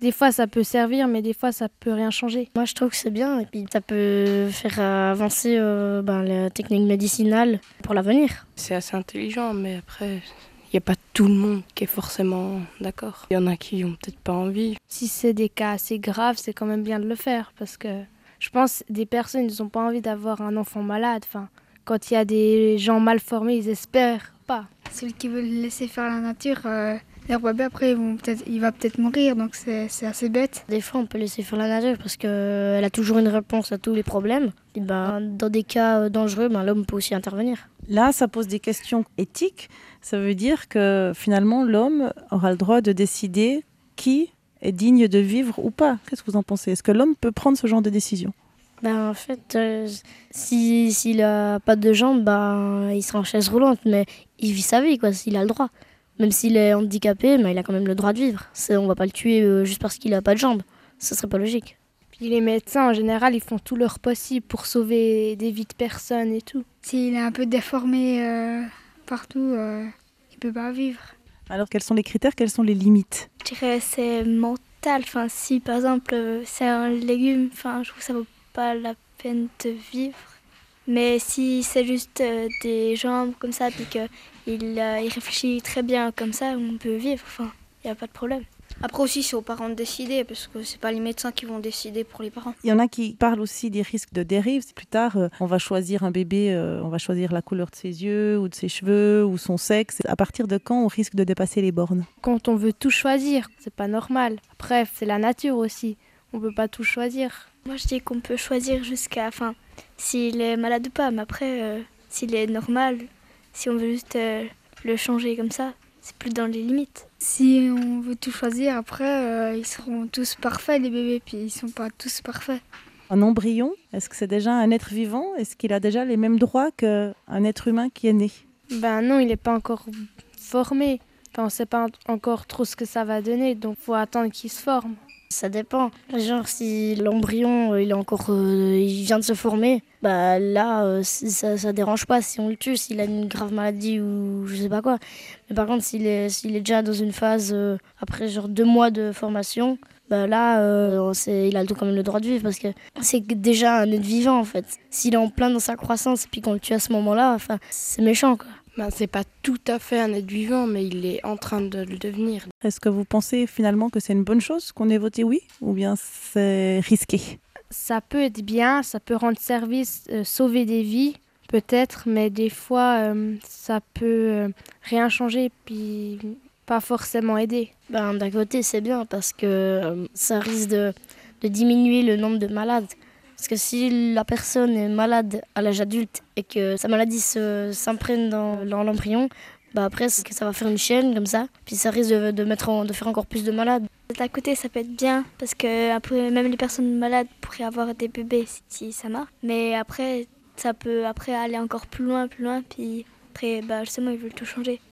Des fois, ça peut servir, mais des fois, ça peut rien changer. Moi, je trouve que c'est bien et puis ça peut faire avancer la technique médicinale pour l'avenir. C'est assez intelligent, mais après, il n'y a pas tout le monde qui est forcément d'accord. Il y en a qui n'ont peut-être pas envie. Si c'est des cas assez graves, c'est quand même bien de le faire parce que je pense que des personnes n'ont pas envie d'avoir un enfant malade. Enfin, quand il y a des gens mal formés, ils espèrent pas. Ceux qui veulent laisser faire la nature, leur bébé après il va peut-être mourir, donc c'est assez bête. Des fois, on peut laisser faire la nature parce qu'elle a toujours une réponse à tous les problèmes. Et dans des cas dangereux, l'homme peut aussi intervenir. Là, ça pose des questions éthiques. Ça veut dire que finalement, l'homme aura le droit de décider qui est digne de vivre ou pas. Qu'est-ce que vous en pensez? Est-ce que l'homme peut prendre ce genre de décision? En fait, s'il n'a pas de jambes, il sera en chaise roulante, mais il vit sa vie, quoi, s'il a le droit. Même s'il est handicapé, il a quand même le droit de vivre. On ne va pas le tuer juste parce qu'il n'a pas de jambes. Ce serait pas logique. Puis les médecins, en général, ils font tout leur possible pour sauver des vies de personnes et tout. S'il est un peu déformé partout, il peut pas vivre. Alors, quels sont les critères? Quelles sont les limites? Je dirais c'est mental. Enfin, si par exemple c'est un légume, je trouve que ça vaut pas la peine de vivre. Mais si c'est juste des jambes comme ça, puis qu'il réfléchit très bien comme ça, on peut vivre. Il n'y a pas de problème. Après aussi, c'est aux parents de décider, parce que c'est pas les médecins qui vont décider pour les parents. Il y en a qui parlent aussi des risques de dérive. Plus tard, on va choisir un bébé, on va choisir la couleur de ses yeux, ou de ses cheveux, ou son sexe. À partir de quand on risque de dépasser les bornes? Quand on veut tout choisir, c'est pas normal. Après, c'est la nature aussi. On peut pas tout choisir. Moi, je dis qu'on peut choisir jusqu'à, s'il est malade ou pas. Mais après, s'il est normal, si on veut juste le changer comme ça, c'est plus dans les limites. Si on veut tout choisir, après, ils seront tous parfaits, les bébés, puis ils sont pas tous parfaits. Un embryon, est-ce que c'est déjà un être vivant? Est-ce qu'il a déjà les mêmes droits qu'un être humain qui est né? Non, il n'est pas encore formé. On ne sait pas encore trop ce que ça va donner, donc il faut attendre qu'il se forme. Ça dépend. Genre, si l'embryon, il vient de se former, ça dérange pas si on le tue, s'il a une grave maladie ou je sais pas quoi. Mais par contre, s'il est déjà dans une phase, après 2 mois de formation, il a quand même le droit de vivre parce que c'est déjà un être vivant, en fait. S'il est en plein dans sa croissance et puis qu'on le tue à ce moment-là, c'est méchant, quoi. C'est pas tout à fait un être vivant, mais il est en train de le devenir. Est-ce que vous pensez finalement que c'est une bonne chose qu'on ait voté oui, ou bien c'est risqué? Ça peut être bien, ça peut rendre service, sauver des vies, peut-être, mais des fois, ça peut rien changer, puis pas forcément aider. D'un côté, c'est bien parce que ça risque de diminuer le nombre de malades. Parce que si la personne est malade à l'âge adulte et que sa maladie s'imprègne dans l'embryon, après ça va faire une chaîne comme ça, puis ça risque de faire encore plus de malades. D'un côté, ça peut être bien parce que après, même les personnes malades pourraient avoir des bébés si ça marche. Mais après, ça peut aller encore plus loin, puis après, justement, ils veulent tout changer.